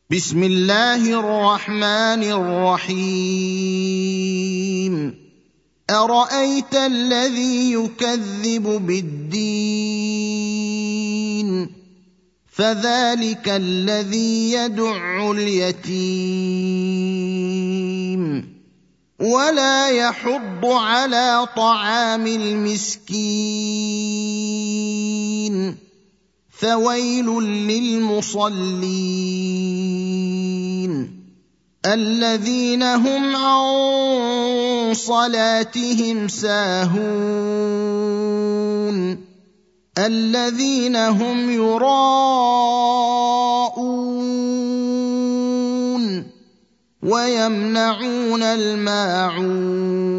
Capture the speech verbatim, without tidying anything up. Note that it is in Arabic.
بسم الله الرحمن الرحيم ارايت الذي يكذب بالدين فذلك الذي يدع اليتيم ولا يحض على طعام المسكين فويل للمصلين الذين هم عن صلاتهم ساهون الذين هم يراءون ويمنعون الماعون